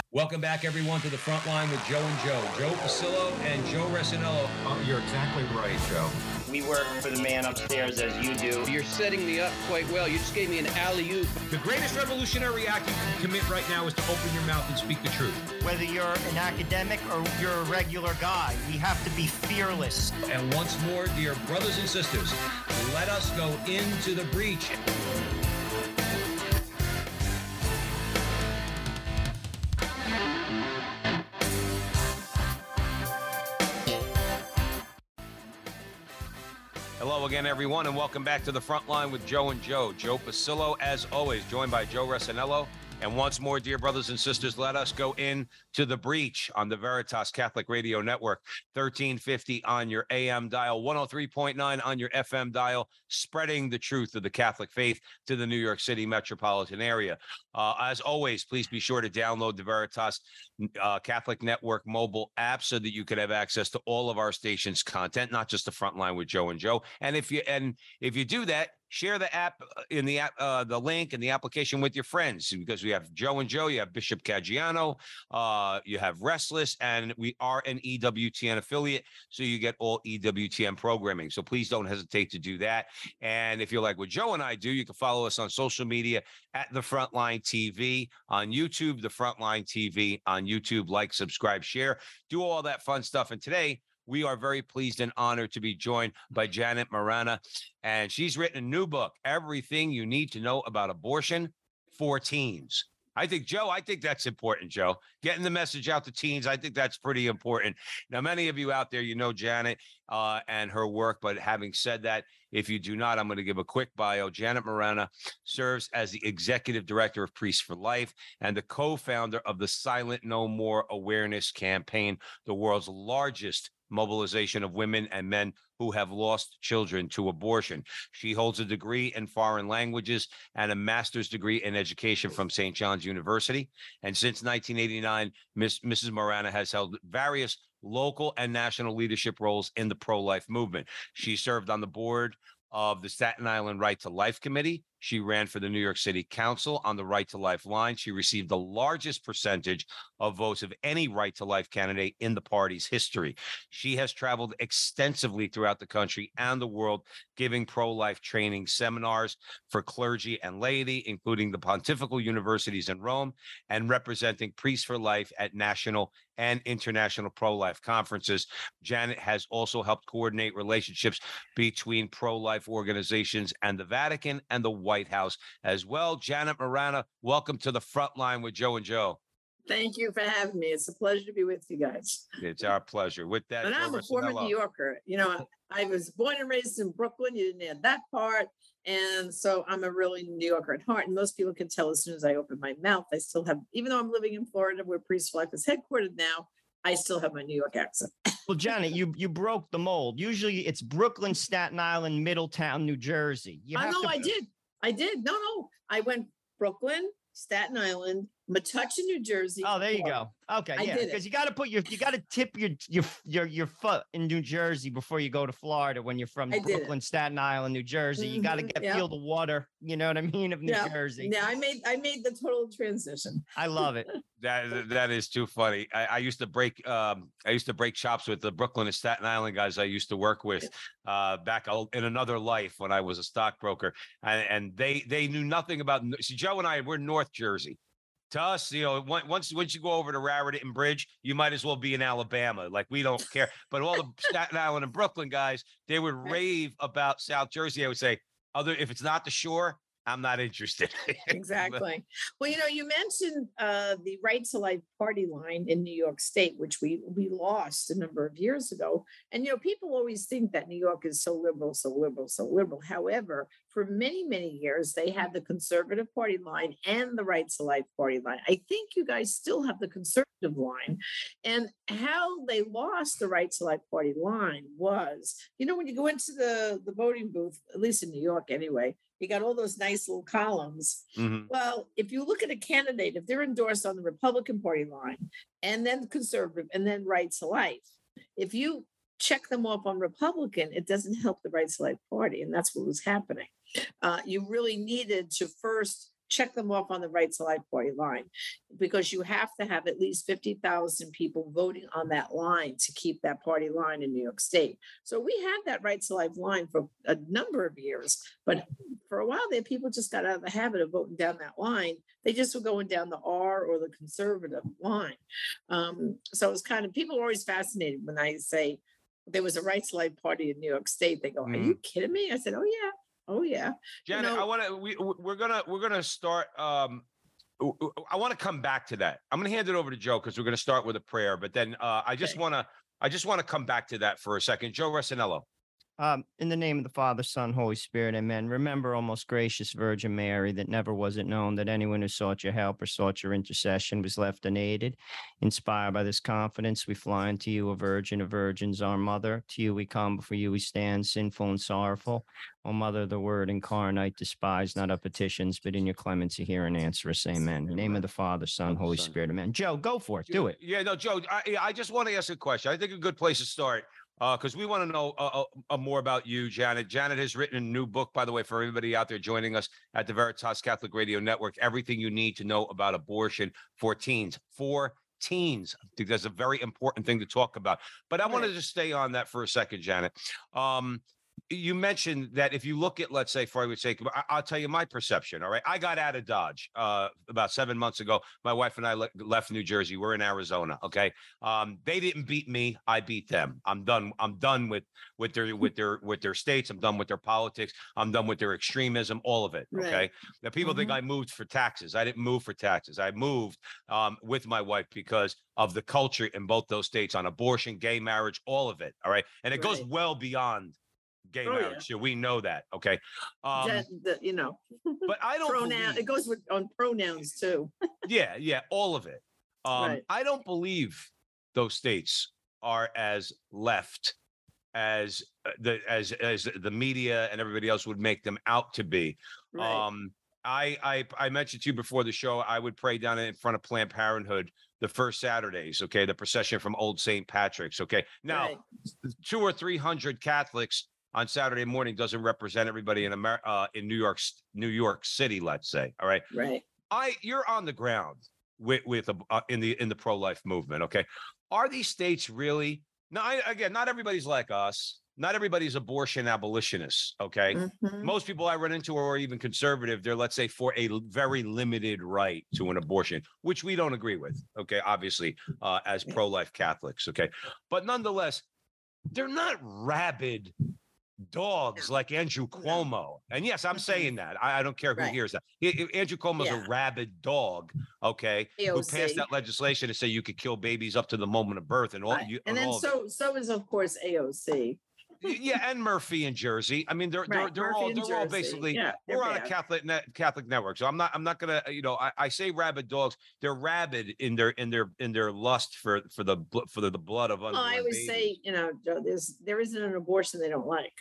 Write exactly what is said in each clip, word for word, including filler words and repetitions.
Welcome back, everyone, to the front line with Joe and Joe. Joe Pasillo and Joe Resinello. Oh, you're exactly right, Joe. We work for the man upstairs as you do. You're setting me up quite well. You just gave me an alley-oop. The greatest revolutionary act you can commit right now is to open your mouth and speak the truth. Whether you're an academic or you're a regular guy, we have to be fearless. And once more, dear brothers and sisters, let us go into the breach. Hello again, everyone, and welcome back to the front line with Joe and Joe. Joe Pasillo, as always, joined by Joe Resinello. And once more, dear brothers and sisters, let us go in to the breach on the Veritas Catholic Radio Network, thirteen fifty on your A M dial, one oh three point nine on your F M dial, spreading the truth of the Catholic faith to the New York City metropolitan area. Uh, as always, please be sure to download the Veritas uh, Catholic Network mobile app so that you can have access to all of our station's content, not just the front line with Joe and Joe. And if you and if you do that, share the app in the app, uh, the link and the application with your friends, because we have Joe and Joe, you have Bishop Caggiano, uh, you have Restless, and we are an E W T N affiliate, so you get all E W T N programming. So please don't hesitate to do that. And if you like what Joe and I do, you can follow us on social media at The Frontline T V, on YouTube, The Frontline T V, on YouTube, like, subscribe, share, do all that fun stuff. And today, we are very pleased and honored to be joined by Janet Marana, and she's written a new book, Everything You Need to Know About Abortion for Teens. I think, Joe, I think that's important, Joe. Getting the message out to teens, I think that's pretty important. Now, many of you out there, you know Janet uh, and her work, but having said that, if you do not, I'm going to give a quick bio. Janet Marana serves as the Executive Director of Priests for Life and the co-founder of the Silent No More Awareness Campaign, the world's largest mobilization of women and men who have lost children to abortion. She holds a degree in foreign languages and a master's degree in education from Saint John's University. And since nineteen eighty-nine, Miss, Missus Marana has held various local and national leadership roles in the pro-life movement. She served on the board of the Staten Island Right to Life Committee. She ran for the New York City Council on the Right to Life line. She received the largest percentage of votes of any Right to Life candidate in the party's history. She has traveled extensively throughout the country and the world, giving pro-life training seminars for clergy and laity, including the Pontifical Universities in Rome, and representing Priests for Life at national and international pro-life conferences. Janet has also helped coordinate relationships between pro-life organizations and the Vatican and the White House as well. Janet Marana, welcome to the front line with Joe and Joe. Thank you for having me. It's a pleasure to be with you guys. It's our pleasure. With that, and I'm a former New Yorker. You know, I was born and raised in Brooklyn. You didn't add that part. And so I'm a really New Yorker at heart. And most people can tell as soon as I open my mouth, I still have, even though I'm living in Florida where Priests for Life is headquartered now, I still have my New York accent. Well, Janet, you you broke the mold. Usually it's Brooklyn, Staten Island, Middletown, New Jersey. You I know to- I did. I did. No, no. I went Brooklyn, Staten Island, Metuchen, New Jersey. Oh, there you go. Okay, I yeah, did because it. you got to put your you got to tip your your your your foot in New Jersey before you go to Florida. When you're from I did it. Brooklyn, Staten Island, New Jersey, you got to Mhm, get yeah. feel the water. You know what I mean of New Yeah. Jersey. Yeah, I made I made the total transition. I love it. That that is too funny. I, I used to break um I used to break chops with the Brooklyn and Staten Island guys I used to work with uh back in another life when I was a stockbroker, and, and they they knew nothing about. See, Joe and I, we're North Jersey. To us, you know, once once you go over to Raritan Bridge, you might as well be in Alabama. Like, we don't care. But all the Staten Island and Brooklyn guys, they would rave about South Jersey. I would say, other if it's not the shore, I'm not interested. Exactly. Well, you know, you mentioned uh, the Right to Life party line in New York State, which we we lost a number of years ago. And, you know, people always think that New York is so liberal, so liberal, so liberal. However, for many, many years, they had the conservative party line and the Right to Life party line. I think you guys still have the conservative line. And how they lost the Right to Life party line was, you know, when you go into the, the voting booth, at least in New York anyway, you got all those nice little columns. Mhm. Well, if you look at a candidate, if they're endorsed on the Republican Party line and then conservative and then Right to Life, if you check them off on Republican, it doesn't help the Right to Life Party. And that's what was happening. Uh, you really needed to first check them off on the right to life party line, because you have to have at least fifty thousand people voting on that line to keep that party line in New York State. So we had that right to life line for a number of years, but for a while there, people just got out of the habit of voting down that line. They just were going down the R or the conservative line. Um, so it's kind of, people are always fascinated when I say there was a right to life party in New York State. They go, "Are you kidding me?" I said, "Oh yeah. Oh yeah." Janet, You know, I want to. We we're gonna we're gonna start. Um, w- w- I want to come back to that. I'm gonna hand it over to Joe because we're gonna start with a prayer. But then uh, I just Okay. want to. I just want to come back to that for a second. Joe Resinello. Um, in the name of the Father, Son, Holy Spirit, amen. Remember, O most gracious Virgin Mary, that never was it known that anyone who sought your help or sought your intercession was left unaided. Inspired by this confidence, we fly unto you, a virgin of virgins, our mother. To you we come, before you we stand, sinful and sorrowful. O Mother of the Word incarnate, despise not our petitions, but in your clemency hear and answer us, amen. In the name of the Father, Son, Father, Holy Son. Spirit, amen. Joe, go for it. Do it. Yeah, no, Joe. I I just want to ask a question. I think a good place to start. Because we want to know uh, uh, uh, more about you, Janet. Janet has written a new book, by the way, for everybody out there joining us at the Veritas Catholic Radio Network. Everything you need to know about abortion for teens. For teens. I think that's a very important thing to talk about. But I want to Right. just stay on that for a second, Janet. Um, you mentioned that if you look at, let's say, for argument's sake, I- I'll tell you my perception. All right, I got out of Dodge uh, about seven months ago. My wife and I le- left New Jersey. We're in Arizona. Okay, um, they didn't beat me. I beat them. I'm done. I'm done with with their with their with their states. I'm done with their politics. I'm done with their extremism. All of it. Okay. Right. Now people think Mhm. I moved for taxes. I didn't move for taxes. I moved um, with my wife because of the culture in both those states on abortion, gay marriage, all of it. All right, and it goes Right. well beyond gay Oh, yeah. marriage. So we know that. Okay. Um, That, the, you know, but I don't pronoun, believe, it goes with on pronouns too. yeah, yeah, all of it. Um, Right. I don't believe those states are as left as uh, the as as the media and everybody else would make them out to be. Right. Um, I, I I mentioned to you before the show, I would pray down in front of Planned Parenthood the first Saturdays. Okay, the procession from Old Saint Patrick's. Okay, now Right. two or three hundred Catholics on Saturday morning doesn't represent everybody in America, uh, in New York, New York City. Let's say, all right. Right. I you're on the ground with with a, uh, in the in the pro life movement. Okay, are these states really? Now, I, again, not everybody's like us. Not everybody's abortion abolitionists. Okay, Mhm. most people I run into are even conservative. They're, let's say, for a l- very limited right to an abortion, which we don't agree with. Okay, obviously, uh, as Yeah. pro life Catholics. Okay, but nonetheless, they're not rabid dogs No. like Andrew Cuomo. And yes, I'm Mhm. saying that. I, I don't care who Right. hears that. I- I- Andrew Cuomo's Yeah. a rabid dog, okay, who passed A O C. that legislation to say you could kill babies up to the moment of birth and all. Right. You, And and then all of it. so so is of course A O C. Y- yeah, and Murphy in Jersey. I mean, they're they're Right, they're Murphy all in they're all Jersey. basically Yeah, they're we're on a bad. Catholic net, Catholic network. So I'm not I'm not gonna you know I, I say rabid dogs. They're rabid in their in their in their lust for for the bl- for the, the blood of Well, unborn I always babies. say, you know, Joe, there's there isn't an abortion they don't like.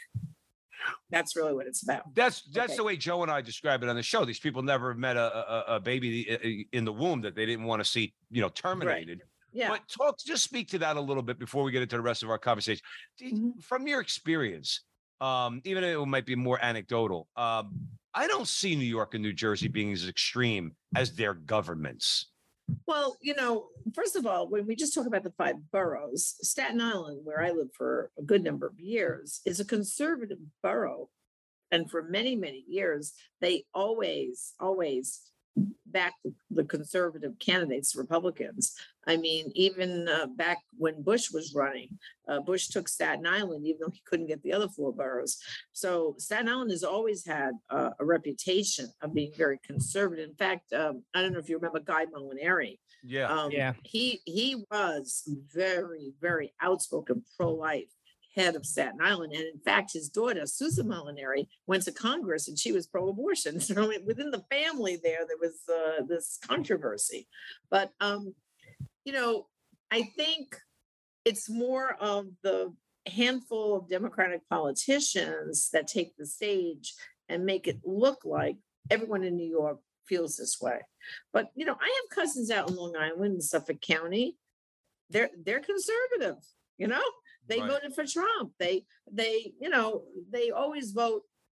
That's really what it's about. That's that's Okay. the way Joe and I describe it on the show. These people never met a a, a baby i- in the womb that they didn't want to see, you know, terminated. Yeah. But talk, just speak to that a little bit before we get into the rest of our conversation. Do you- Mhm. From your experience, um, even if it might be more anecdotal, um, I don't see New York and New Jersey being as extreme as their governments. Well, you know, first of all, when we just talk about the five boroughs, Staten Island, where I lived for a good number of years, is a conservative borough. And for many, many years, they always, always backed the- the conservative candidates, Republicans. I mean, even uh, back when Bush was running, uh, Bush took Staten Island, even though he couldn't get the other four boroughs. So Staten Island has always had uh, a reputation of being very conservative. In fact, um, I don't know if you remember Guy Molinari. Yeah. Um, Yeah. He he was very, very outspoken pro-life head of Staten Island. And in fact, his daughter, Susan Molinari, went to Congress and she was pro-abortion. So within the family there, there was uh, this controversy. But, um, you know, I think it's more of the handful of Democratic politicians that take the stage and make it look like everyone in New York feels this way. But, you know, I have cousins out in Long Island in Suffolk County. They're they're conservative, you know? They Right. voted for Trump. They they, you know, they always vote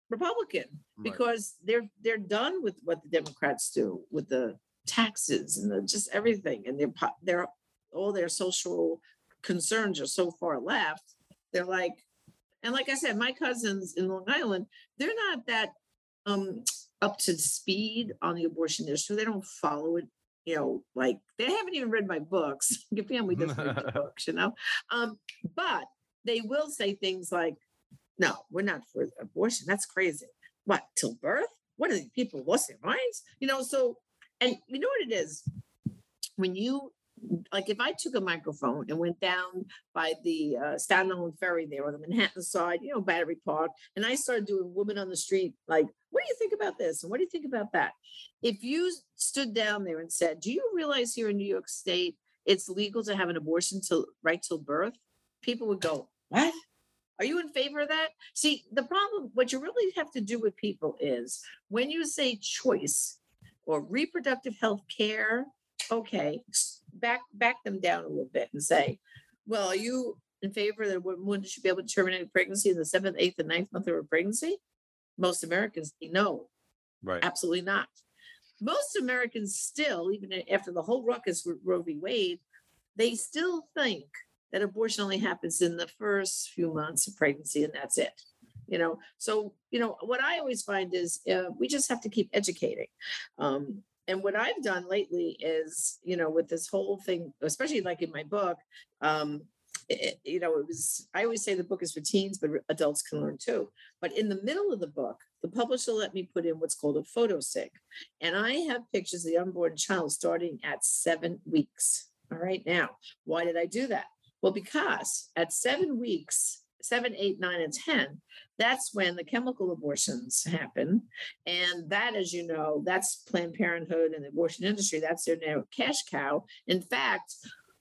Republican Right. because they're they're done with what the Democrats do with the taxes and the, just everything, and their po- their all their social concerns are so far left. They're like, and like I said, my cousins in Long Island, they're not that um up to speed on the abortion issue. They don't follow it, you know, like they haven't even read my books. Your family doesn't read my books, you know. Um, but they will say things like, no, we're not for abortion. That's crazy. What, till birth? What are these people lost their minds? You know, so, and you know what it is? When you, like if I took a microphone and went down by the uh, Staten Island Ferry there on the Manhattan side, you know, Battery Park, and I started doing women on the street, like, what do you think about this? And what do you think about that? If you stood down there and said, do you realize here in New York State, it's legal to have an abortion till right till birth? People would go, what? Are you in favor of that? See, the problem, what you really have to do with people is when you say choice or reproductive health care, okay, back back them down a little bit and say, well, are you in favor that a woman should be able to terminate a pregnancy in the seventh, eighth, and ninth month of her pregnancy? Most Americans say no, Right. absolutely not. Most Americans still, even after the whole ruckus with Roe v. Wade, they still think that abortion only happens in the first few months of pregnancy and that's it. You know, so, you know, what I always find is uh, we just have to keep educating. Um, and what I've done lately is, you know, with this whole thing, especially like in my book, um, it, you know, it was, I always say the book is for teens, but adults can learn too. But in the middle of the book, the publisher let me put in what's called a photo sig. And I have pictures of the unborn child starting at seven weeks. All right. Now, why did I do that? Well, because at seven weeks, seven, eight, nine, and ten, that's when the chemical abortions happen. And that, as you know, that's Planned Parenthood and the abortion industry. That's their now cash cow. In fact,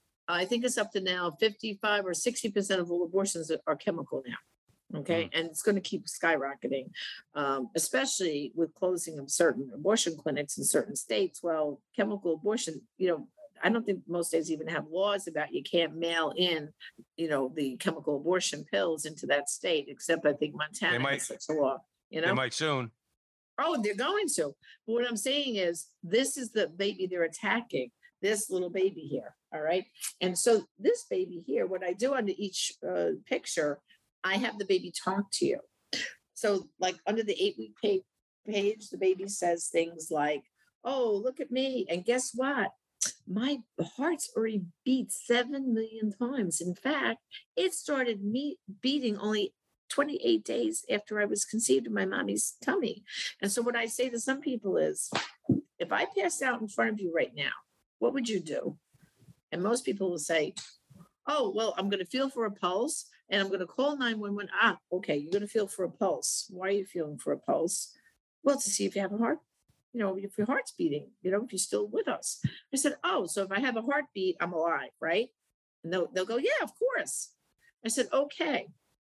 I think it's up to now fifty-five or sixty percent of all abortions are chemical now. Okay. Mm. And it's going to keep skyrocketing, um, especially with closing of certain abortion clinics in certain states. Well, chemical abortion, you know, I don't think most states even have laws about you can't mail in, you know, the chemical abortion pills into that state, except I think Montana might, has such a law, you know? They might soon. Oh, they're going to. But what I'm saying is this is the baby they're attacking, this little baby here, all right? And so this baby here, what I do under each uh, picture, I have the baby talk to you. So like under the eight-week page, page, the baby says things like, oh, look at me, and guess what? My heart's already beat seven million times. In fact, it started me beating only twenty-eight days after I was conceived in my mommy's tummy. And so what I say to some people is, if I passed out in front of you right now, what would you do? And most people will say, oh, well, I'm going to feel for a pulse and I'm going to call nine one one. Ah, okay, you're going to feel for a pulse. Why are you feeling for a pulse? Well, to see if you have a heart. You know, if your heart's beating, you know, if you're still with us. I said, oh, so if I have a heartbeat, I'm alive, right? And they'll, they'll go, yeah, of course. I said, okay.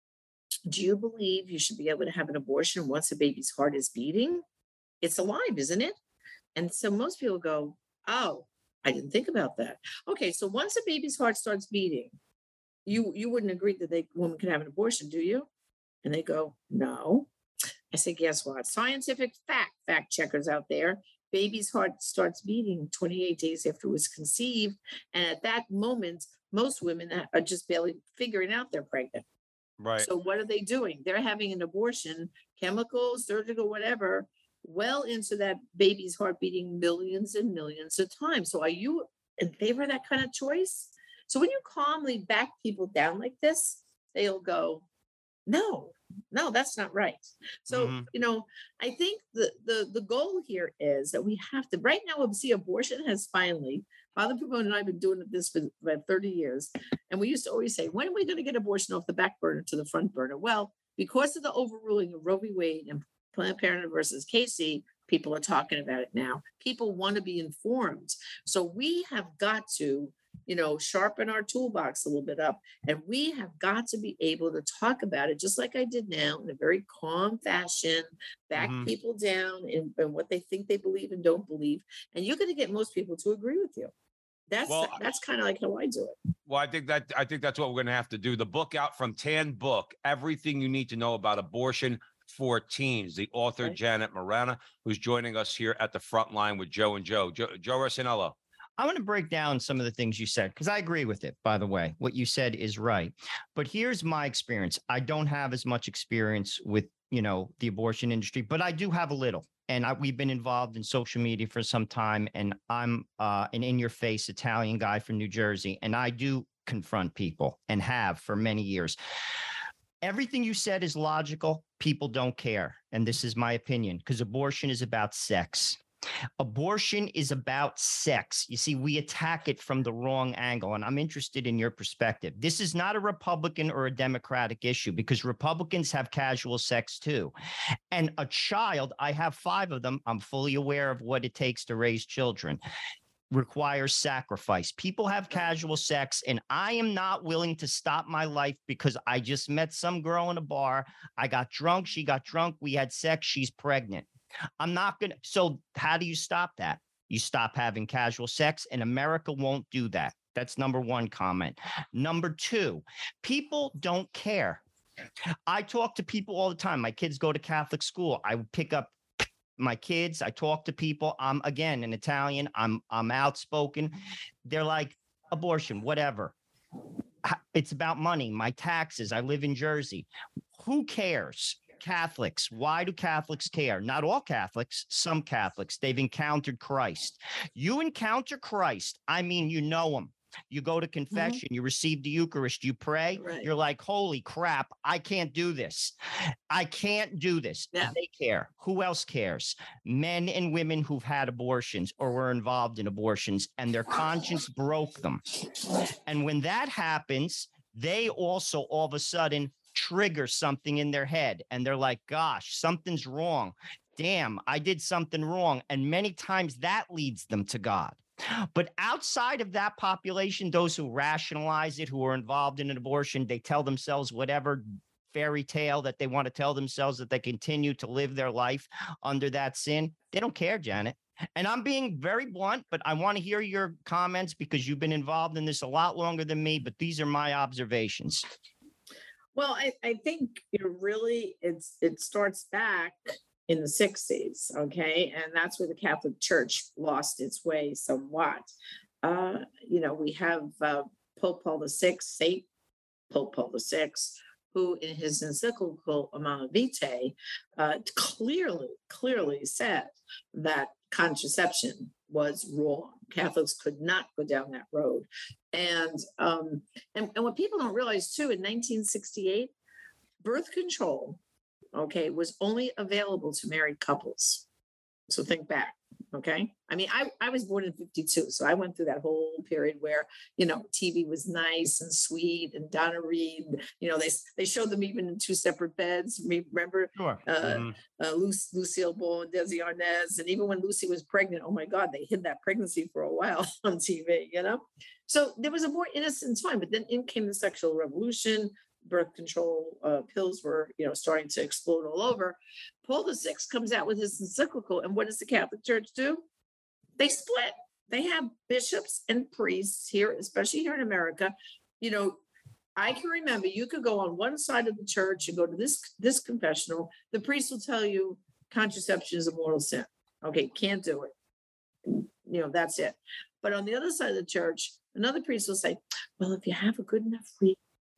Do you believe you should be able to have an abortion once a baby's heart is beating? It's alive, isn't it? And so most people go, oh, I didn't think about that. Okay, so once a baby's heart starts beating, you, you wouldn't agree that a woman can have an abortion, do you? And they go, no. I say, guess what? Scientific fact, fact checkers out there, baby's heart starts beating twenty-eight days after it was conceived. And at that moment, most women are just barely figuring out they're pregnant. Right. So what are they doing? They're having an abortion, chemical, surgical, whatever, well into that baby's heart beating millions and millions of times. So are you in favor of that kind of choice? So when you calmly back people down like this, they'll go, no, no, that's not right. So, mm-hmm. you know, I think the, the, the goal here is that we have to, right now, we see abortion has finally, Father Pupone and I have been doing this for about thirty years. And we used to always say, when are we going to get abortion off the back burner to the front burner? Well, because of the overruling of Roe v. Wade and Planned Parenthood versus Casey, people are talking about it now. People want to be informed. So we have got to, you know, sharpen our toolbox a little bit up. And we have got to be able to talk about it, just like I did now, in a very calm fashion, back mm-hmm. people down in, in what they think they believe and don't believe. And you're going to get most people to agree with you. That's well, that's kind of like how I do it. Well, I think that I think that's what we're going to have to do. The book out from Tan Book, everything you need to know about abortion for teens. The author, Okay. Janet Morana, who's joining us here at the front line with Joe and Joe. Joe, Joe Rossinello. I want to break down some of the things you said because I agree with it, by the way. What you said is right. But here's my experience. I don't have as much experience with, you know, the abortion industry, but I do have a little. And I, we've been involved in social media for some time. And I'm uh, an in-your-face Italian guy from New Jersey. And I do confront people and have for many years. Everything you said is logical. People don't care. And this is my opinion because abortion is about sex. Abortion is about sex. You see, we attack it from the wrong angle, and I'm interested in your perspective. This is not a Republican or a Democratic issue because Republicans have casual sex too. And a child, I have five of them. I'm fully aware of what it takes to raise children. Requires sacrifice. People have casual sex, and I am not willing to stop my life because I just met some girl in a bar. I got drunk. She got drunk. We had sex. She's pregnant. I'm not going to. So how do you stop that? You stop having casual sex, and America won't do that. That's number one comment. Number two, people don't care. I talk to people all the time. My kids go to Catholic school. I pick up my kids. I talk to people. I'm, again, an Italian. I'm, I'm outspoken. They're like, abortion, whatever. It's about money, my taxes. I live in Jersey. Who cares? Catholics. Why do Catholics care? Not all Catholics, some Catholics. They've encountered Christ. You encounter Christ. I mean, you know him. You go to confession, mm-hmm. you receive the Eucharist, you pray. Right. You're like, holy crap, I can't do this. I can't do this. Yeah. They care. Who else cares? Men and women who've had abortions or were involved in abortions and their conscience broke them. And when that happens, they also all of a sudden trigger something in their head and they're like, gosh, something's wrong. Damn, I did something wrong. And many times that leads them to God. But outside of that population, those who rationalize it, who are involved in an abortion, they tell themselves whatever fairy tale that they want to tell themselves that they continue to live their life under that sin. They don't care, Janet. And I'm being very blunt, but I want to hear your comments because you've been involved in this a lot longer than me, but these are my observations. Well, I, I think you know, really it's it starts back in the sixties, okay? And that's where the Catholic Church lost its way somewhat. Uh, you know, we have uh, Pope Paul the Sixth, Saint Pope Paul the Sixth, who in his encyclical Humanae Vitae uh, clearly, clearly said that contraception was wrong. Catholics could not go down that road. And, um, and, and what people don't realize too, in nineteen sixty-eight, birth control, okay, was only available to married couples. So think back, okay? I mean, I, I was born in fifty-two, so I went through that whole period where, you know, T V was nice and sweet and Donna Reed, you know, they they showed them even in two separate beds. Remember sure. uh, mm-hmm. uh, Luc- Lucille Ball and Desi Arnaz, and even when Lucy was pregnant, oh my God, they hid that pregnancy for a while on T V, you know? So there was a more innocent time, but then in came the sexual revolution. Birth control uh, pills were, you know, starting to explode all over. Paul the Sixth comes out with his encyclical, and what does the Catholic Church do? They split. They have bishops and priests here, especially here in America. You know, I can remember you could go on one side of the church and go to this this confessional. The priest will tell you contraception is a mortal sin. Okay, can't do it. You know, that's it. But on the other side of the church, another priest will say, well, if you have a good enough reason,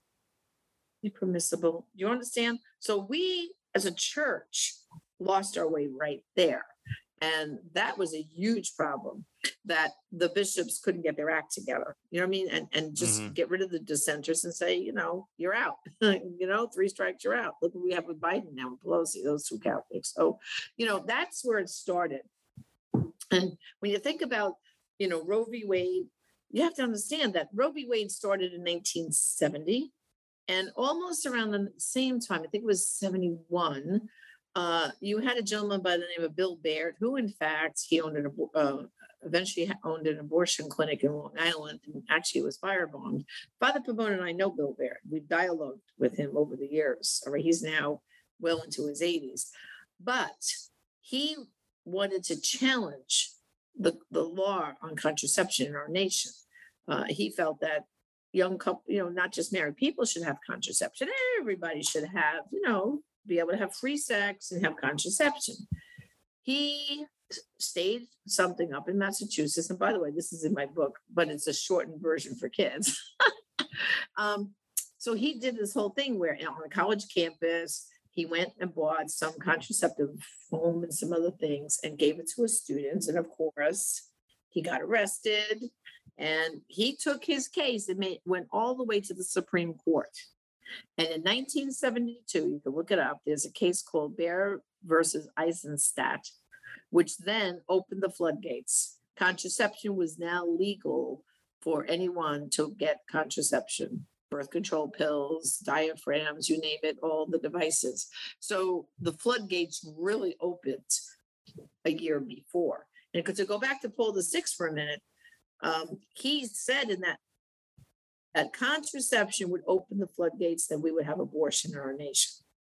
permissible. Do you understand? So we as a church lost our way right there. And that was a huge problem that the bishops couldn't get their act together. You know what I mean? And and just mm-hmm. get rid of the dissenters and say, you know, you're out. you know, three strikes, you're out. Look what we have with Biden now and Pelosi, those two Catholics. So, you know, that's where it started. And when you think about, you know, Roe v. Wade, you have to understand that Roe v. Wade started in nineteen seventy. And almost around the same time, I think it was seventy-one, uh, you had a gentleman by the name of Bill Baird, who in fact, he owned an, uh, eventually owned an abortion clinic in Long Island, and actually was firebombed. Father Pavone and I know Bill Baird. We've dialogued with him over the years. All right, he's now well into his eighties. But he wanted to challenge the, the law on contraception in our nation. Uh, he felt that young couple, you know, not just married people should have contraception. Everybody should have, you know, be able to have free sex and have contraception. He stayed something up in Massachusetts. And by the way, this is in my book, but it's a shortened version for kids. um, so he did this whole thing where on a college campus, he went and bought some contraceptive foam and some other things and gave it to his students. And of course, he got arrested and he took his case and made, went all the way to the Supreme Court. And in nineteen seventy-two, you can look it up, there's a case called Bear versus Eisenstadt, which then opened the floodgates. Contraception was now legal for anyone to get contraception, birth control pills, diaphragms, you name it, all the devices. So the floodgates really opened a year before. And to go back to Paul the Sixth for a minute, um, he said in that that contraception would open the floodgates, that we would have abortion in our nation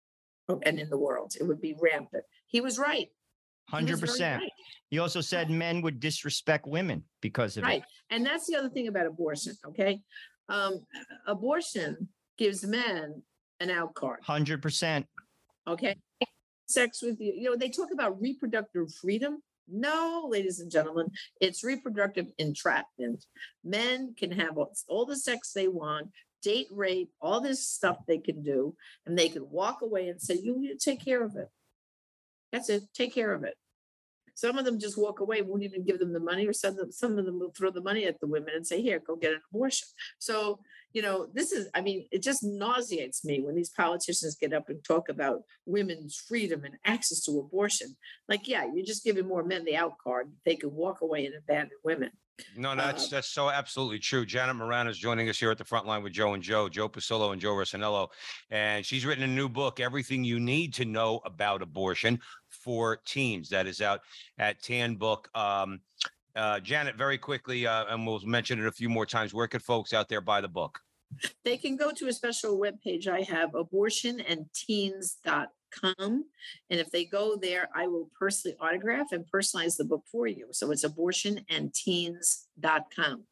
and in the world. It would be rampant. He was right. one hundred percent. Right. He also said men would disrespect women because of Right. it. And that's the other thing about abortion, okay? Um, abortion gives men an out card, one hundred percent. okay? Sex with you, you know, they talk about reproductive freedom. No, ladies and gentlemen, it's reproductive entrapment. Men can have all, all the sex they want, date rape, all this stuff they can do, and they can walk away and say, you need to take care of it. That's it. Take care of it. Some of them just walk away, won't even give them the money, or send them, some of them will throw the money at the women and say, here, go get an abortion. So, you know, this is, I mean, it just nauseates me when these politicians get up and talk about women's freedom and access to abortion. Like, yeah, you're just giving more men the out card. They can walk away and abandon women. No, that's Uh, that's so absolutely true. Janet Moran is joining us here at the front line with Joe and Joe, Joe Pasillo and Joe Rossinello. And she's written a new book, Everything You Need to Know About Abortion for Teens. That is out at Tan Book. Um, uh, Janet, very quickly, uh, and we'll mention it a few more times. Where could folks out there buy the book? They can go to a special webpage I have, abortion and teens dot com. And if they go there, I will personally autograph and personalize the book for you. So it's abortion and teens dot com.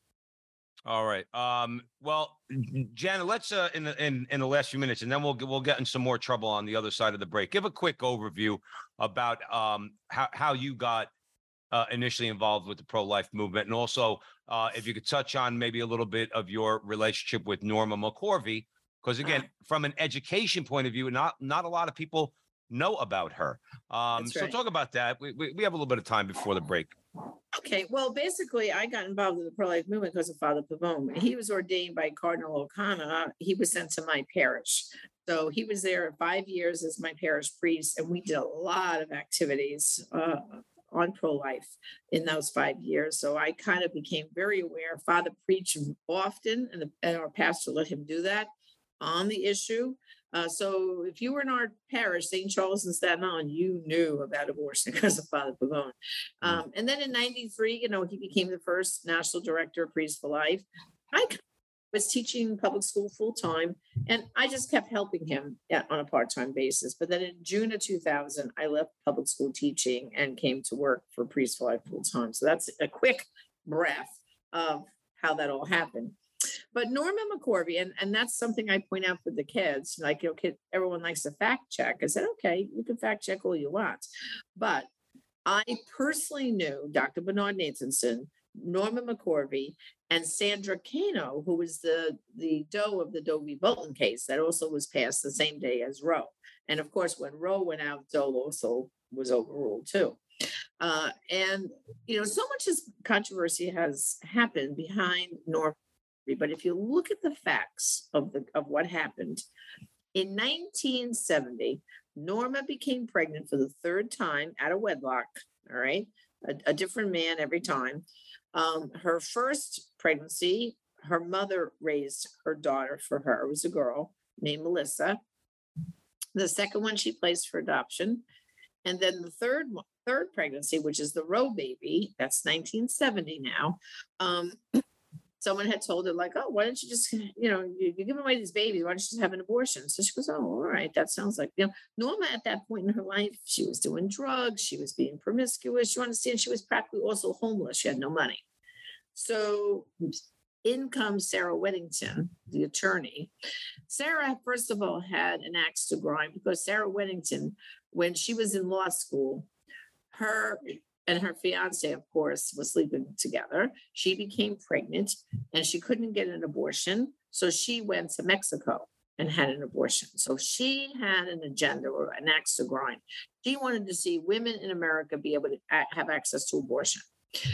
All right. Um, well, Janet, let's uh, in the in, in the last few minutes, and then we'll we'll get in some more trouble on the other side of the break. Give a quick overview about um, how how you got uh, initially involved with the pro-life movement, and also uh, if you could touch on maybe a little bit of your relationship with Norma McCorvey, because again, from an education point of view, not not a lot of people know about her. Um, That's so right. talk about that. We, we we have a little bit of time before the break. Okay, well, basically, I got involved in the pro-life movement because of Father Pavone. He was ordained by Cardinal O'Connor. He was sent to my parish. So he was there five years as my parish priest, and we did a lot of activities uh, on pro-life in those five years. So I kind of became very aware. Father preached often, and, the, and our pastor let him do that on the issue. Uh, so if you were in our parish, Saint Charles in Staten Island, you knew about abortion because of Father Pavone. Um, and then in ninety-three, you know, he became the first national director of Priests for Life. I was teaching public school full time, and I just kept helping him at, on a part-time basis. But then in June of two thousand, I left public school teaching and came to work for Priests for Life full time. So that's a quick breath of how that all happened. But Norma McCorvey, and, and that's something I point out for the kids, like, you know, kid, everyone likes to fact check. I said, okay, you can fact check all you want. But I personally knew Doctor Bernard Nathanson, Norma McCorvey, and Sandra Cano, who was the, the Doe of the Doe v. Bolton case that also was passed the same day as Roe. And of course, when Roe went out, Doe also was overruled too. Uh, and, you know, so much as controversy has happened behind Norma. But if you look at the facts of the of what happened in nineteen seventy, Norma became pregnant for the third time out of wedlock. All right, a, a different man every time. Um, her first pregnancy, her mother raised her daughter for her. It was a girl named Melissa. The second one she placed for adoption, and then the third third pregnancy, which is the Roe baby, that's nineteen seventy now. Um, Someone had told her, like, oh, why don't you just, you know, you, you're giving away these babies. Why don't you just have an abortion? So she goes, oh, all right. That sounds like, you know, Norma at that point in her life, she was doing drugs. She was being promiscuous. You understand? She was practically also homeless. She had no money. So In comes Sarah Weddington, the attorney. Sarah, first of all, had an axe to grind because Sarah Weddington, when she was in law school, her and her fiance, of course, was sleeping together. She became pregnant and she couldn't get an abortion. So she went to Mexico and had an abortion. So she had an agenda or an axe to grind. She wanted to see women in America be able to have access to abortion.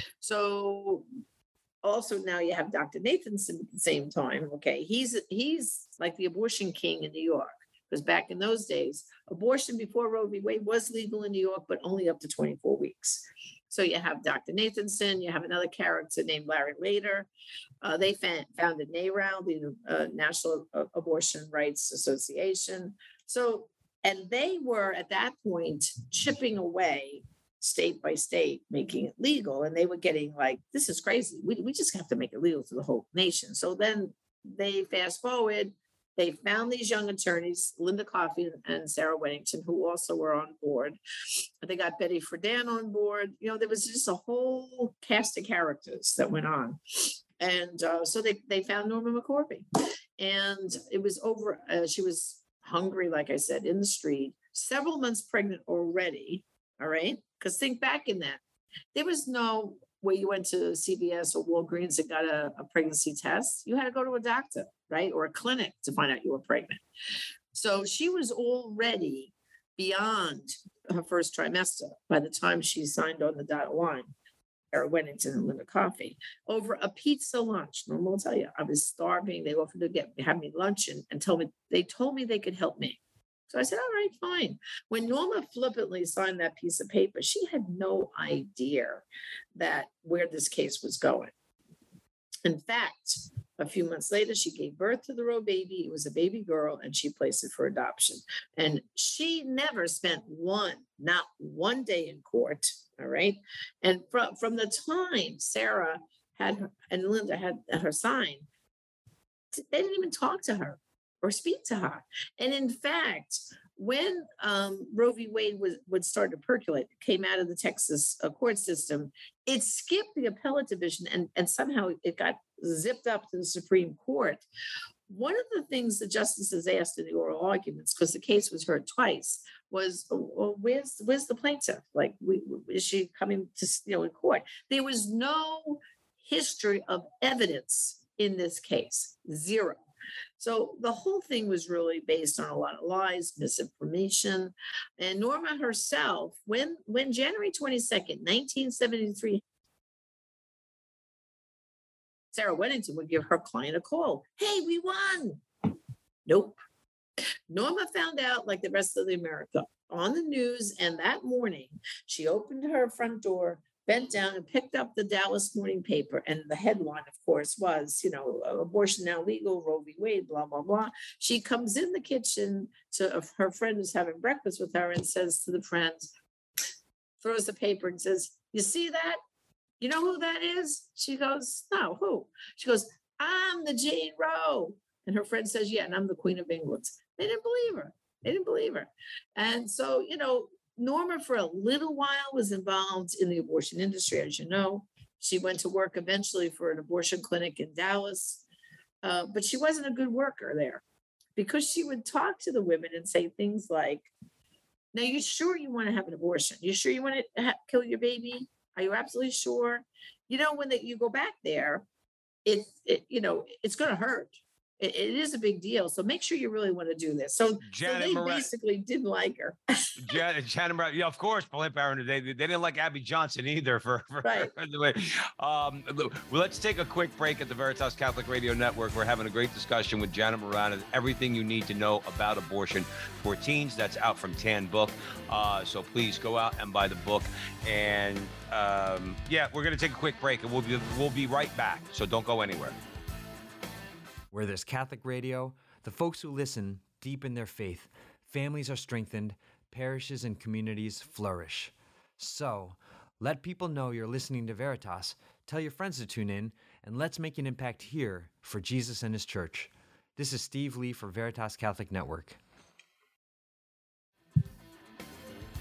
So also now you have Doctor Nathanson at the same time. Okay, he's he's like the abortion king in New York, because back in those days, abortion before Roe v. Wade was legal in New York, but only up to twenty-four weeks. So you have Doctor Nathanson, you have another character named Larry Lader. Uh, they fa- founded NARAL, the uh, National Abortion Rights Association. So, and they were at that point chipping away state by state, making it legal. And they were getting like, this is crazy. We, we just have to make it legal to the whole nation. So then they fast forward, they found these young attorneys, Linda Coffey and Sarah Weddington, who also were on board. They got Betty Friedan on board. You know, there was just a whole cast of characters that went on. And uh, so they, they found Norma McCorvey. And it was over, uh, she was hungry, like I said, in the street, several months pregnant already. All right. Because think back in that, there was no where you went to C V S or Walgreens and got a, a pregnancy test. You had to go to a doctor, right? Or a clinic to find out you were pregnant. So she was already beyond her first trimester by the time she signed on the dotted line. Sarah Weddington and Linda Coffey over a pizza lunch. Norma will tell you, I was starving. They offered to get have me lunch and, and told me they told me they could help me. So I said, all right, fine. When Norma flippantly signed that piece of paper, she had no idea that where this case was going. In fact, a few months later, she gave birth to the Roe baby. It was a baby girl, and she placed it for adoption. And she never spent one, not one day in court. All right. And from, from the time Sarah had her, and Linda had her sign, they didn't even talk to her or speak to her. And in fact, when um, Roe v. Wade was would start to percolate, it came out of the Texas uh, court system, it skipped the appellate division and, and somehow it got zipped up to the Supreme Court. One of the things the justices asked in the oral arguments, because the case was heard twice, was, well, where's where's the plaintiff? Like, we, is she coming to, you know, in court? There was no history of evidence in this case, zero. So the whole thing was really based on a lot of lies, misinformation. And Norma herself, when, when January twenty-second, nineteen seventy-three, Sarah Weddington would give her client a call. Hey, we won. Nope. Norma found out, like the rest of the America, on the news. And that morning, she opened her front door, bent down and picked up the Dallas morning paper. And the headline, of course, was, you know, abortion now legal, Roe v. Wade, blah, blah, blah. She comes in the kitchen to her friend who's having breakfast with her and says to the friends, throws the paper and says, you see that? You know who that is? She goes, no, who? She goes, I'm the Jane Roe. And her friend says, yeah, and I'm the Queen of England. They didn't believe her. They didn't believe her. And so, you know, Norma, for a little while, was involved in the abortion industry, as you know. She went to work eventually for an abortion clinic in Dallas, uh, but she wasn't a good worker there because she would talk to the women and say things like, now, you sure you want to have an abortion? You sure you want to ha- kill your baby? Are you absolutely sure? You know, when the, you go back there, it, it you know, it's going to hurt. It, it is a big deal. So make sure you really want to do this. So, so they Moran, basically didn't like her. Janet, Janet Moran, yeah, of course, Planned Parenthood. They, they didn't like Abby Johnson either. For, for right. the way. Um, well, let's take a quick break at the Veritas Catholic Radio Network. We're having a great discussion with Janet Moran and everything you need to know about abortion for teens. That's out from Tan Book. Uh, so please go out and buy the book. And um, yeah, we're going to take a quick break and we'll be, we'll be right back. So don't go anywhere. Where there's Catholic radio, the folks who listen deepen their faith, families are strengthened, parishes and communities flourish. So, let people know you're listening to Veritas, tell your friends to tune in, and let's make an impact here for Jesus and His Church. This is Steve Lee for Veritas Catholic Network.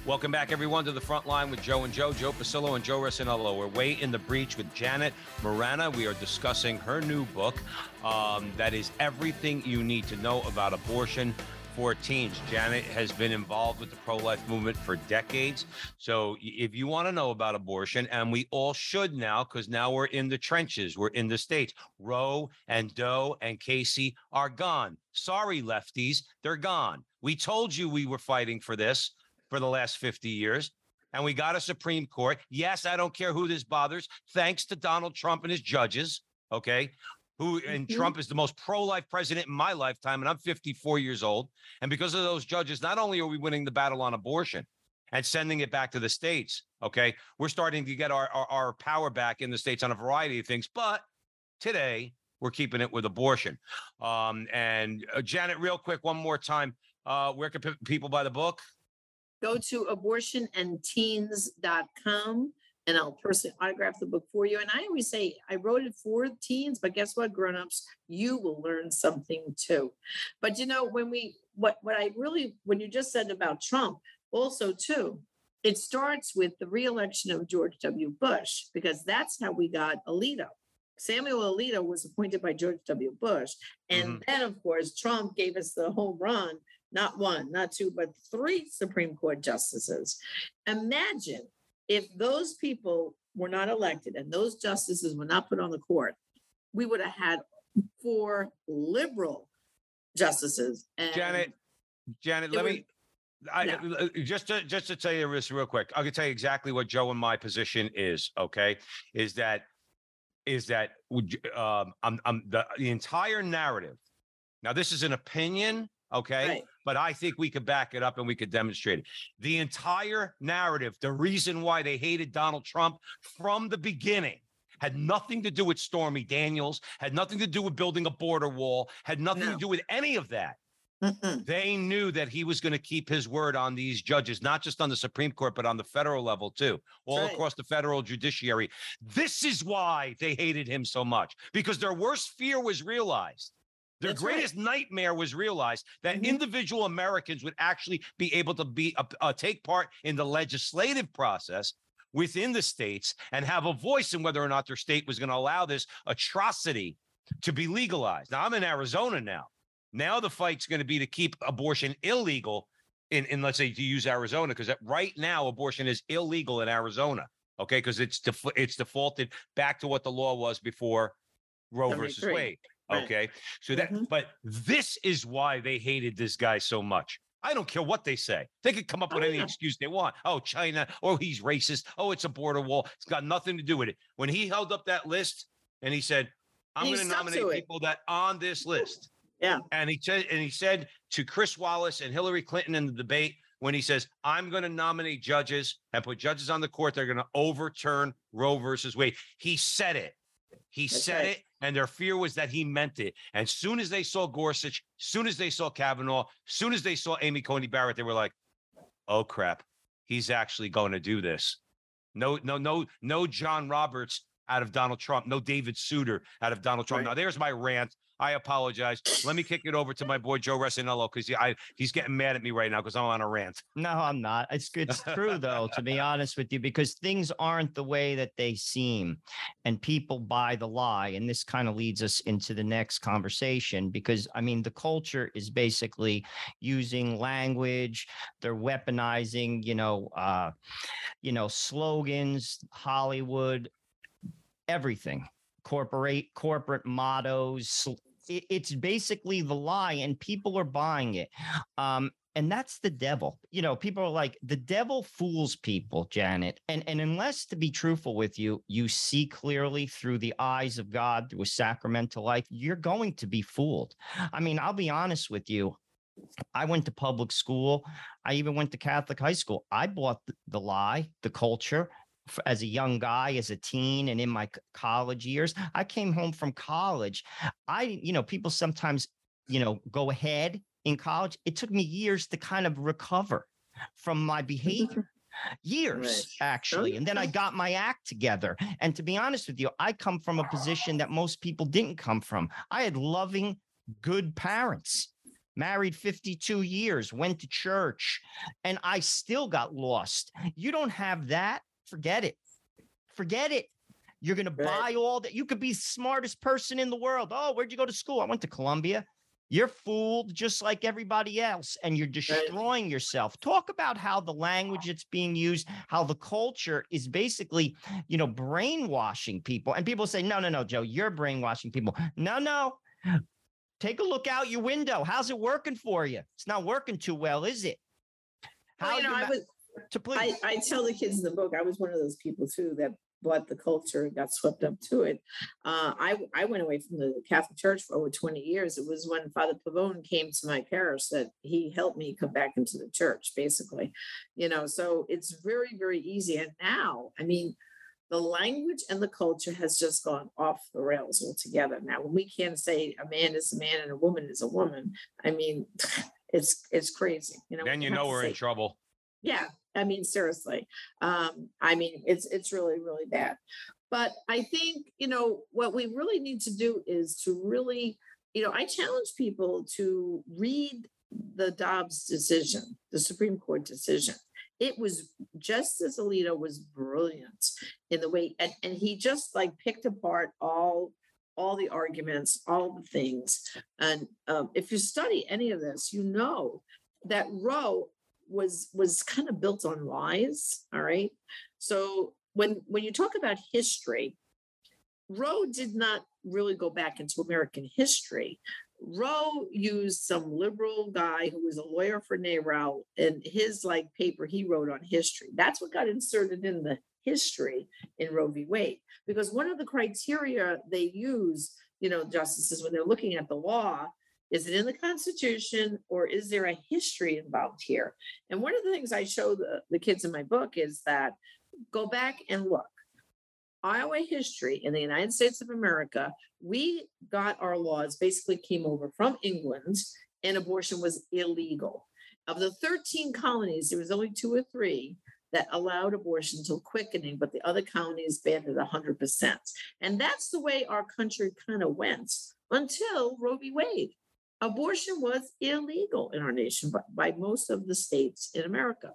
Welcome back, everyone, to the front line with Joe and Joe, Joe Pasillo and Joe Resinello. We're way in the breach with Janet Morana. We are discussing her new book um, that is everything you need to know about abortion for teens. Janet has been involved with the pro-life movement for decades. So if you want to know about abortion, and we all should now, because now we're in the trenches, we're in the states. Roe and Doe and Casey are gone. Sorry, lefties, they're gone. We told you we were fighting for this for the last fifty years, and we got a Supreme Court. Yes, I don't care who this bothers, thanks to Donald Trump and his judges, okay? Who and Mm-hmm. Trump is the most pro-life president in my lifetime, and I'm fifty-four years old. And because of those judges, not only are we winning the battle on abortion and sending it back to the states, okay, we're starting to get our, our, our power back in the states on a variety of things. But today, we're keeping it with abortion. Um, and uh, Janet, real quick, one more time, uh, where can pe- people buy the book? Go to abortion and teens dot com and I'll personally autograph the book for you. And I always say, I wrote it for teens, but guess what, grown-ups, you will learn something too. But you know, when we, what, what I really, when you just said about Trump, also too, it starts with the reelection of George W. Bush, because that's how we got Alito. Samuel Alito was appointed by George W. Bush. And Mhm. then, of course, Trump gave us the home run, not one, not two, but three Supreme Court justices. Imagine if those people were not elected and those justices were not put on the court, we would have had four liberal justices. And Janet, Janet, it let was- me, I, uh, just to, just to tell you this real quick, I can tell you exactly what Joe and my position is, okay? Is that, is that, um, I'm, I'm, the, the entire narrative. Now, this is an opinion, okay? Right. But I think we could back it up and we could demonstrate it. The entire narrative, the reason why they hated Donald Trump from the beginning had nothing to do with Stormy Daniels, had nothing to do with building a border wall, had nothing No. to do with any of that. Mm-mm. They knew that he was going to keep his word on these judges, not just on the Supreme Court, but on the federal level too, all right. across the federal judiciary. This is why they hated him so much, because their worst fear was realized. Their That's right. greatest nightmare was realized that Mhm. individual Americans would actually be able to be uh, uh, take part in the legislative process within the states and have a voice in whether or not their state was going to allow this atrocity to be legalized. Now, I'm in Arizona now. Now the fight's going to be to keep abortion illegal in, in let's say, to use Arizona, because right now abortion is illegal in Arizona, okay, because it's def- it's defaulted back to what the law was before Roe versus seventy-three. Wade. Right. Okay. So that, Mhm. but this is why they hated this guy so much. I don't care what they say. They could come up with Oh, any yeah. excuse they want. Oh, China. Oh, he's racist. Oh, it's a border wall. It's got nothing to do with it. When he held up that list and he said, I'm And he going to stuck nominate to it. people that on this list. Yeah. And he said, and he said to Chris Wallace and Hillary Clinton in the debate, when he says, I'm going to nominate judges and put judges on the court, they're going to overturn Roe versus Wade. He said it. He That's said right. it, and their fear was that he meant it. And soon as they saw Gorsuch, soon as they saw Kavanaugh, soon as they saw Amy Coney Barrett, they were like, oh, crap, he's actually going to do this. No, no, no, no John Roberts out of Donald Trump. No David Souter out of Donald Trump. Right. Now, there's my rant. I apologize. Let me kick it over to my boy Joe Resinello, because he, I, he's getting mad at me right now because I'm on a rant. No, I'm not. It's it's true though, to be honest with you, because things aren't the way that they seem, and people buy the lie. And this kind of leads us into the next conversation, because I mean, the culture is basically using language. They're weaponizing, you know, uh, you know, slogans, Hollywood, everything, corporate corporate mottos. It, it's basically the lie, and people are buying it. Um, and that's the devil. You know, people are like, the devil fools people, Janet. And, and unless, to be truthful with you, you see clearly through the eyes of God, through a sacramental life, you're going to be fooled. I mean, I'll be honest with you. I went to public school. I even went to Catholic high school. I bought the, the lie, the culture. f- As a young guy, as a teen, and in my c- college years, I came home from college. I, you know, people sometimes, you know, go ahead in college. It took me years to kind of recover from my behavior. Years, actually. And then I got my act together. And to be honest with you, I come from a position that most people didn't come from. I had loving, good parents. married fifty-two years, went to church, and I still got lost. You don't have that, forget it. Forget it. You're going to buy all that. You could be the smartest person in the world. Oh, where'd you go to school? I went to Columbia. You're fooled just like everybody else, and you're destroying right. yourself. Talk about how the language that's being used, how the culture is basically, you know, brainwashing people. And people say, no, no, no, Joe, you're brainwashing people. No, no. Take a look out your window. How's it working for you? It's not working too well, is it? How well, you know, I was, to please. I, I tell the kids in the book, I was one of those people too that bought the culture and got swept up to it. Uh, I I went away from the Catholic Church for over twenty years. It was when Father Pavone came to my parish that he helped me come back into the church, basically. You know, so it's very, very easy. And now, I mean, the language and the culture has just gone off the rails altogether. Now, when we can't say a man is a man and a woman is a woman, I mean, it's it's crazy. You know, then you know we're in trouble. Yeah, I mean, seriously. Um, I mean, it's it's really, really bad. But I think, you know, what we really need to do is to really, you know, I challenge people to read the Dobbs decision, the Supreme Court decision. It was, Justice Alito was brilliant in the way, and, and he just like picked apart all all the arguments, all the things. And um, if you study any of this, you know that Roe was was kind of built on lies. All right. So when when you talk about history, Roe did not really go back into American history. Roe used some liberal guy who was a lawyer for NARAL and his like paper he wrote on history. That's what got inserted in the history in Roe v. Wade, because one of the criteria they use, you know, justices, when they're looking at the law, is it in the Constitution or is there a history involved here? And one of the things I show the, the kids in my book is that go back and look. Iowa history in the United States of America, we got our laws, basically came over from England, and abortion was illegal. Of the thirteen colonies, there was only two or three that allowed abortion till quickening, but the other colonies banned it one hundred percent. And that's the way our country kind of went until Roe v. Wade. Abortion was illegal in our nation by, by most of the states in America.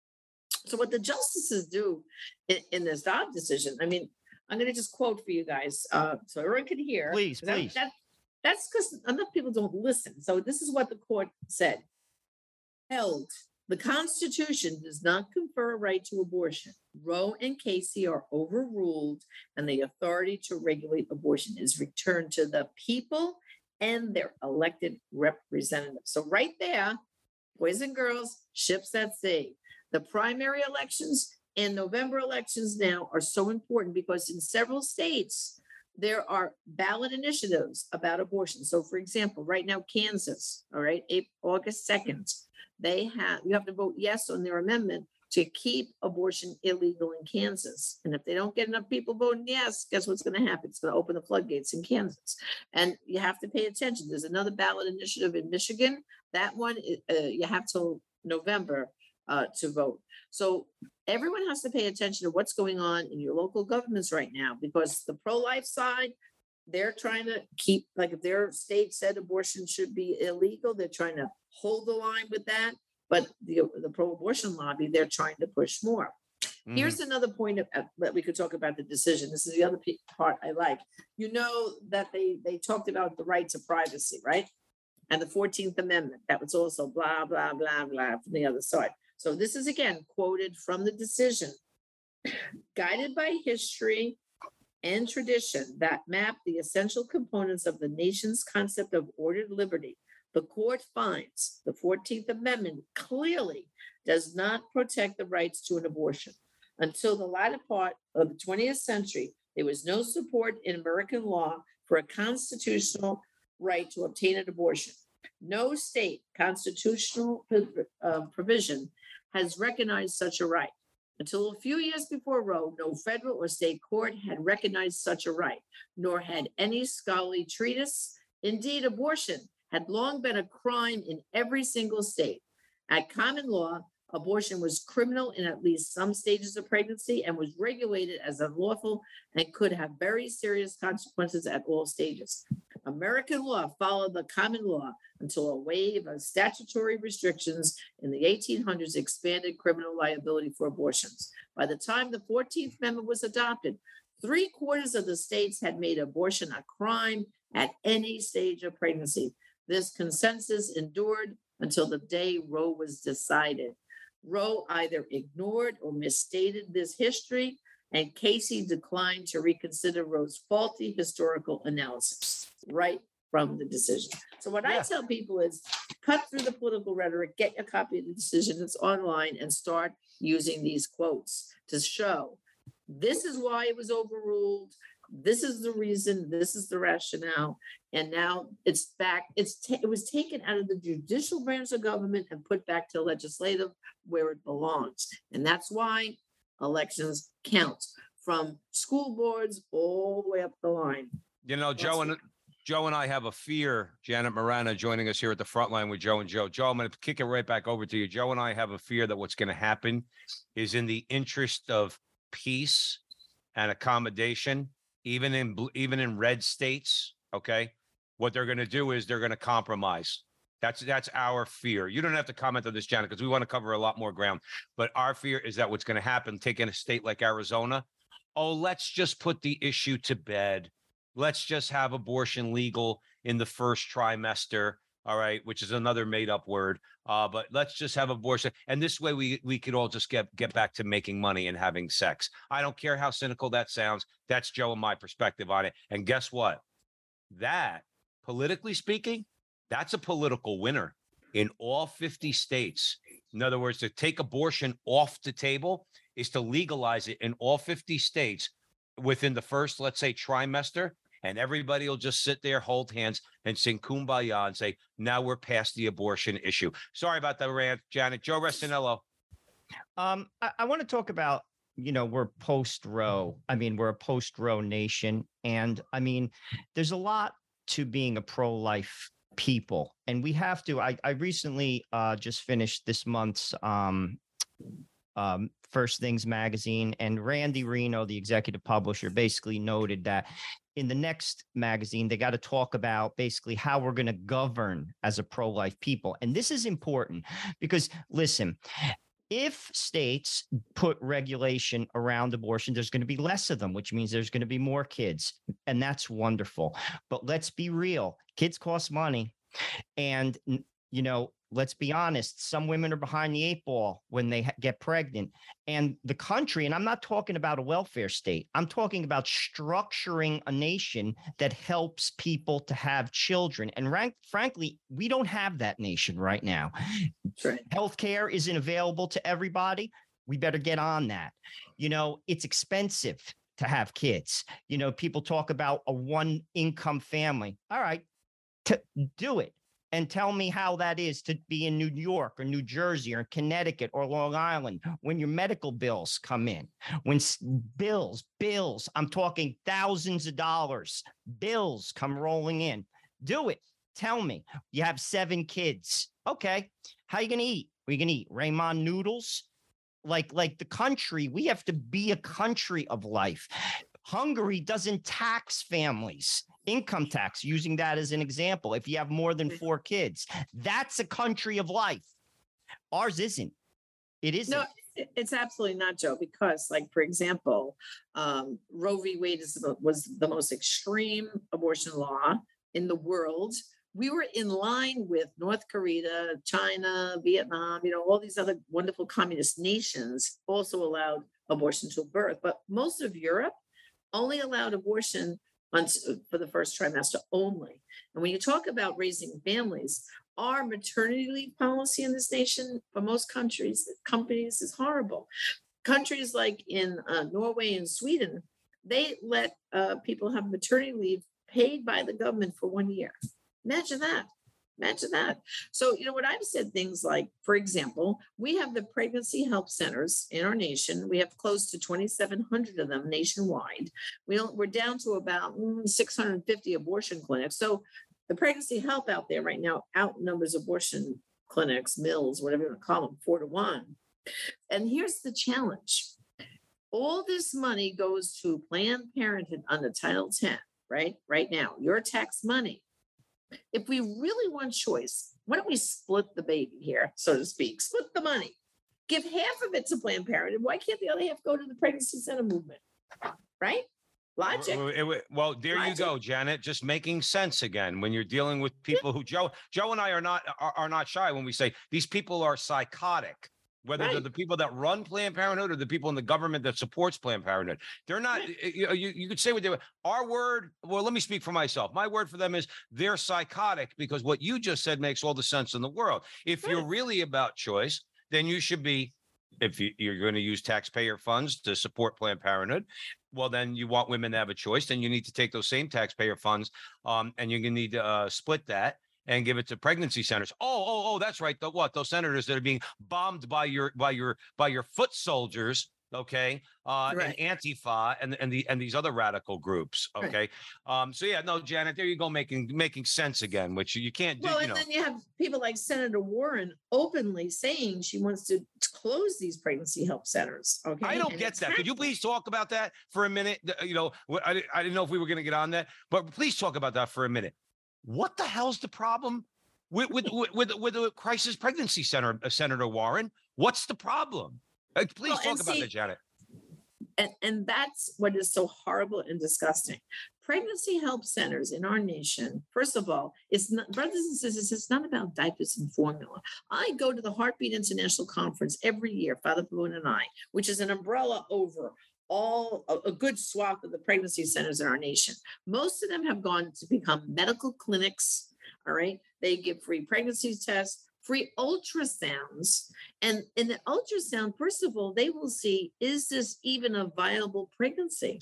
So what the justices do in, in this Dobbs decision, I mean, I'm going to just quote for you guys uh, so everyone can hear. Please, that, please. That, that's because enough people don't listen. So this is what the court said. Held, the Constitution does not confer a right to abortion. Roe and Casey are overruled, and the authority to regulate abortion is returned to the people and their elected representatives. So right there, boys and girls, ships at sea. The primary elections and November elections now are so important because in several states, there are ballot initiatives about abortion. So for example, right now, Kansas, all right, April, August second, they have, you have to vote yes on their amendment to keep abortion illegal in Kansas. And if they don't get enough people voting yes, guess what's going to happen? It's going to open the floodgates in Kansas. And you have to pay attention. There's another ballot initiative in Michigan. That one, uh, you have till November uh, to vote. So everyone has to pay attention to what's going on in your local governments right now, because the pro-life side, they're trying to keep, like if their state said abortion should be illegal, they're trying to hold the line with that. But the, the pro-abortion lobby, they're trying to push more. Mm-hmm. Here's another point of, uh, that we could talk about the decision. This is the other p- part I like. You know that they they talked about the right to privacy, right? And the fourteenth Amendment. That was also blah, blah, blah, blah from the other side. So this is, again, quoted from the decision. Guided by history and tradition that map the essential components of the nation's concept of ordered liberty, the court finds the fourteenth Amendment clearly does not protect the rights to an abortion. Until the latter part of the twentieth century, there was no support in American law for a constitutional right to obtain an abortion. No state constitutional uh, provision has recognized such a right. Until a few years before Roe, no federal or state court had recognized such a right, nor had any scholarly treatise. Indeed, abortion had long been a crime in every single state. At common law, abortion was criminal in at least some stages of pregnancy and was regulated as unlawful and could have very serious consequences at all stages. American law followed the common law until a wave of statutory restrictions in the eighteen hundreds expanded criminal liability for abortions. By the time the fourteenth Amendment was adopted, three quarters of the states had made abortion a crime at any stage of pregnancy. This consensus endured until the day Roe was decided. Roe either ignored or misstated this history, and Casey declined to reconsider Roe's faulty historical analysis right from the decision. So what Yeah. I tell people is cut through the political rhetoric, get a copy of the decision that's online, and start using these quotes to show this is why it was overruled. This is the reason, this is the rationale. And now it's back, it's ta- it was taken out of the judicial branch of government and put back to legislative where it belongs. And that's why elections count, from school boards all the way up the line. You know, Joe and Joe and I have a fear. Janet Morana joining us here at the front line with Joe and Joe. Joe, I'm going to kick it right back over to you. Joe and I have a fear that what's going to happen is, in the interest of peace and accommodation, even in bl- even in red states, okay, what they're going to do is they're going to compromise. That's that's our fear. You don't have to comment on this, Janet, because we want to cover a lot more ground. But our fear is that what's going to happen, taking a state like Arizona, oh, let's just put the issue to bed. Let's just have abortion legal in the first trimester. All right, which is another made up word. Uh, but let's just have abortion. And this way we we could all just get get back to making money and having sex. I don't care how cynical that sounds. That's Joe and my perspective on it. And guess what? That, politically speaking, that's a political winner in all fifty states. In other words, to take abortion off the table is to legalize it in all fifty states within the first, let's say, trimester. And everybody will just sit there, hold hands, and sing Kumbaya and say, now we're past the abortion issue. Sorry about that rant, Janet. Joe Resinello. Um, I, I want to talk about, you know, we're post-Roe. I mean, we're a post-Roe nation. And I mean, there's a lot to being a pro-life people. And we have to, I, I recently uh, just finished this month's um, um, First Things magazine, and Randy Reno, the executive publisher, basically noted that in the next magazine, they got to talk about basically how we're going to govern as a pro-life people. And this is important because, listen, if states put regulation around abortion, there's going to be less of them, which means there's going to be more kids. And that's wonderful. But let's be real. Kids cost money. And, you know, let's be honest, some women are behind the eight ball when they ha- get pregnant. And the country, and I'm not talking about a welfare state, I'm talking about structuring a nation that helps people to have children. And rank, frankly, we don't have that nation right now. Right. Healthcare isn't available to everybody. We better get on that. You know, it's expensive to have kids. You know, people talk about a one income family. All right, to do it. And tell me how that is to be in New York or New Jersey or Connecticut or Long Island when your medical bills come in, when s- bills, bills, I'm talking thousands of dollars, bills come rolling in. Do it. Tell me. You have seven kids. Okay. How you going to eat? Are you going to eat Raymond noodles? Like, like the country, we have to be a country of life. Hungary doesn't tax families. Income tax, using that as an example. If you have more than four kids, that's a country of life. Ours isn't. It isn't. No, it- it's absolutely not, Joe, because, like, for example, um, Roe v. Wade is the, was the most extreme abortion law in the world. We were in line with North Korea, China, Vietnam, you know, all these other wonderful communist nations also allowed abortion till birth. But most of Europe only allowed abortion on, for the first trimester only. And when you talk about raising families, our maternity leave policy in this nation for most countries, companies is horrible. Countries like in uh, Norway and Sweden, they let uh, people have maternity leave paid by the government for one year. Imagine that. Imagine that. So, you know, what I've said things like, for example, we have the pregnancy help centers in our nation. We have close to twenty-seven hundred of them nationwide. We don't, we're down to about mm, six hundred fifty abortion clinics. So the pregnancy help out there right now outnumbers abortion clinics, mills, whatever you want to call them, four to one. And here's the challenge. All this money goes to Planned Parenthood under Title ten. right? Right now, your tax money. If we really want choice, why don't we split the baby here, so to speak? Split the money. Give half of it to Planned Parenthood. Why can't the other half go to the pregnancy center movement? Right? Logic. Well, it- it- well, there you Logic. go, Janet. Just making sense again when you're dealing with people who Joe, Joe and I are not are, are not shy when we say these people are psychotic. Whether they're Right. the people that run Planned Parenthood or the people in the government that supports Planned Parenthood, they're not. You, you, you could say what they were. Our word. Well, let me speak for myself. My word for them is they're psychotic because what you just said makes all the sense in the world. If you're Right. really about choice, then you should be. If you, you're going to use taxpayer funds to support Planned Parenthood, well, then you want women to have a choice. Then you need to take those same taxpayer funds, um, and you're going to need to uh, split that and give it to pregnancy centers. Oh, oh, oh, that's right. The what? Those senators that are being bombed by your by your by your foot soldiers. Okay, uh, Right. and Antifa and and the and these other radical groups. Right. Okay, um, so yeah, no, Janet, there you go, making making sense again, which you can't do. Well, you and know, then you have people like Senator Warren openly saying she wants to close these pregnancy help centers. Okay. I don't And get it's that. Could you happening. please talk about that for a minute? The- You know, wh- I, di- I didn't know if we were going to get on that, but please talk about that for a minute. What the hell's the problem with with with, with, with the crisis pregnancy center, uh, Senator Warren? What's the problem? Uh, please Well, talk and about see- that, Janet. And, and that's what is so horrible and disgusting. Pregnancy help centers in our nation, first of all, it's not, brothers and sisters, it's not about diapers and formula. I go to the Heartbeat International Conference every year, Father Boone and I, which is an umbrella over all a, a good swath of the pregnancy centers in our nation. Most of them have gone to become medical clinics. All right. They give free pregnancy tests, free ultrasounds. And in the ultrasound, first of all, they will see, is this even a viable pregnancy?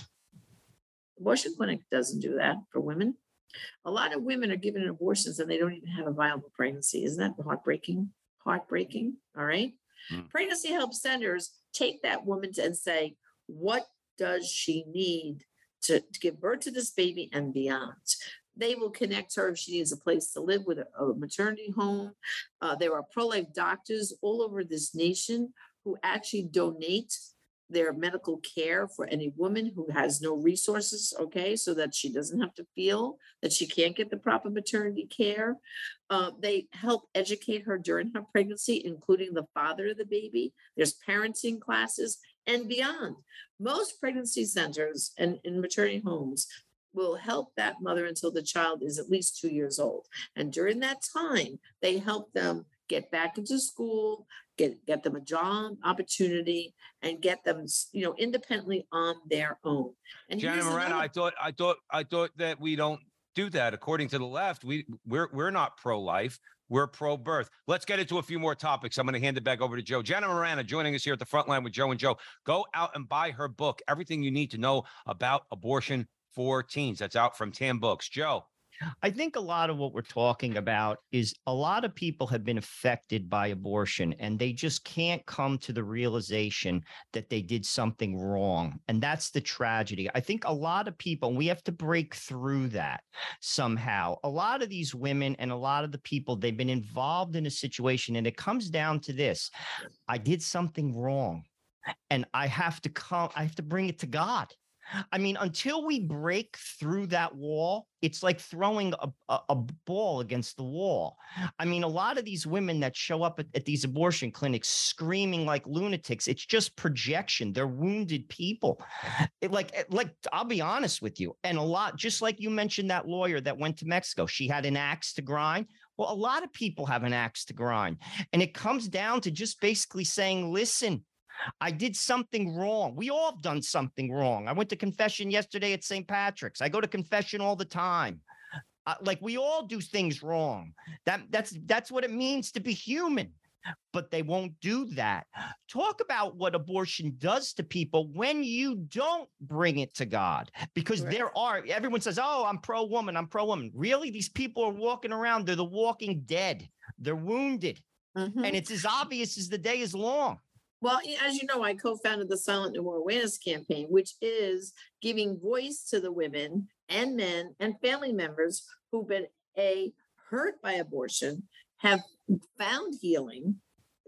Abortion clinic doesn't do that for women. A lot of women are given abortions and they don't even have a viable pregnancy. Isn't that heartbreaking? Heartbreaking. All right. Mm. Pregnancy help centers take that woman and say, what does she need to, to give birth to this baby and beyond? They will connect her if she needs a place to live with a, a maternity home. Uh, there are pro-life doctors all over this nation who actually donate their medical care for any woman who has no resources, okay, so that she doesn't have to feel that she can't get the proper maternity care. Uh, they help educate her during her pregnancy, including the father of the baby. There's parenting classes and beyond. Most pregnancy centers and in maternity homes will help that mother until the child is at least two years old. And during that time, they help them get back into school, get, get them a job opportunity, and get them, you know, independently on their own. And Janet here's Morano, another- I thought, I thought, I thought that we don't do that. According to the left, we we're we're not pro-life. We're pro-birth. Let's get into a few more topics. I'm going to hand it back over to Joe. Janet Morano joining us here at the front line with Joe and Joe. Go out and buy her book, Everything You Need to Know About Abortion for Teens. That's out from Tam Books. Joe. I think a lot of what we're talking about is a lot of people have been affected by abortion and they just can't come to the realization that they did something wrong. And that's the tragedy. I think a lot of people, we have to break through that somehow. A lot of these women and a lot of the people, they've been involved in a situation and it comes down to this. I did something wrong and I have to come, I have to bring it to God. I mean, until we break through that wall, it's like throwing a, a, a ball against the wall. I mean, a lot of these women that show up at, at these abortion clinics screaming like lunatics, it's just projection. They're wounded people. It, like, like I'll be honest with you. And a lot, just like you mentioned that lawyer that went to Mexico, she had an axe to grind. Well, a lot of people have an axe to grind. And it comes down to just basically saying, listen, I did something wrong. We all have done something wrong. I went to confession yesterday at Saint Patrick's. I go to confession all the time. Uh, like we all do things wrong. That that's that's what it means to be human. But they won't do that. Talk about what abortion does to people when you don't bring it to God. Because Right. there are, everyone says, oh, I'm pro-woman, I'm pro-woman. Really? These people are walking around. They're the walking dead. They're wounded. Mhm. And it's as obvious as the day is long. Well, y- as you know, I co-founded the Silent No More Awareness Campaign, which is giving voice to the women and men and family members who've been a hurt by abortion, have found healing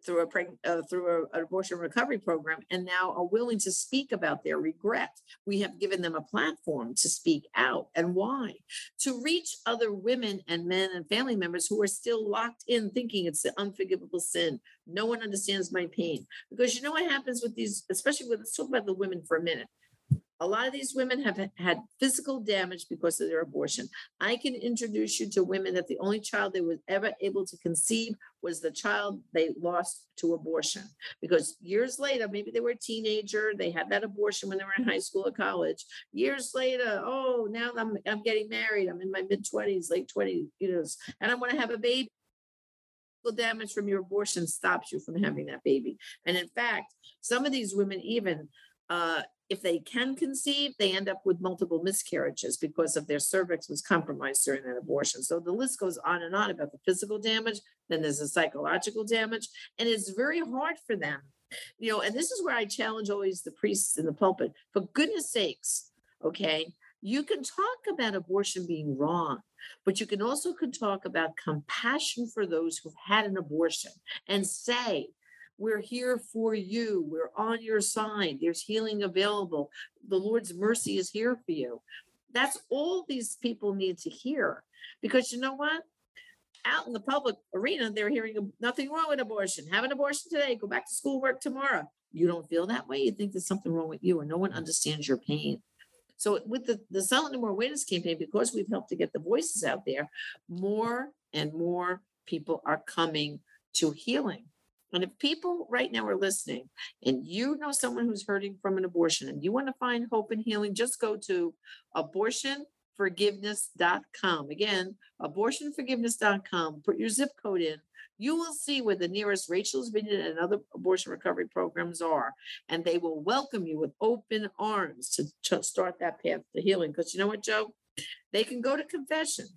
through a preg- uh, through a, an abortion recovery program, and now are willing to speak about their regret. We have given them a platform to speak out, and why? To reach other women and men and family members who are still locked in thinking it's the unforgivable sin. No one understands my pain. Because you know what happens with these, especially with, let's talk about the women for a minute. A lot of these women have had physical damage because of their abortion. I can introduce you to women that the only child they were ever able to conceive was the child they lost to abortion. Because years later, maybe they were a teenager, they had that abortion when they were in high school or college. Years later, oh, now I'm, I'm getting married, I'm in my mid twenties, late twenties, you know, and I want to have a baby. Physical damage from your abortion stops you from having that baby. And in fact, some of these women even, uh, if they can conceive, they end up with multiple miscarriages because of their cervix was compromised during that abortion. So the list goes on and on about the physical damage. Then there's the psychological damage, and it's very hard for them. You know, and this is where I challenge always the priests in the pulpit. For goodness sakes, okay, you can talk about abortion being wrong, but you can also can talk about compassion for those who've had an abortion and say, we're here for you. We're on your side. There's healing available. The Lord's mercy is here for you. That's all these people need to hear. Because you know what? Out in the public arena, they're hearing nothing wrong with abortion. Have an abortion today. Go back to school, work tomorrow. You don't feel that way. You think there's something wrong with you, and no one understands your pain. So with the, the Silent No More Awareness campaign, because we've helped to get the voices out there, more and more people are coming to healing. And if people right now are listening and you know someone who's hurting from an abortion and you want to find hope and healing, just go to abortion forgiveness dot com. Again, abortion forgiveness dot com. Put your zip code in. You will see where the nearest Rachel's Vineyard and other abortion recovery programs are. And they will welcome you with open arms to, to start that path to healing. Because you know what, Joe? They can go to confession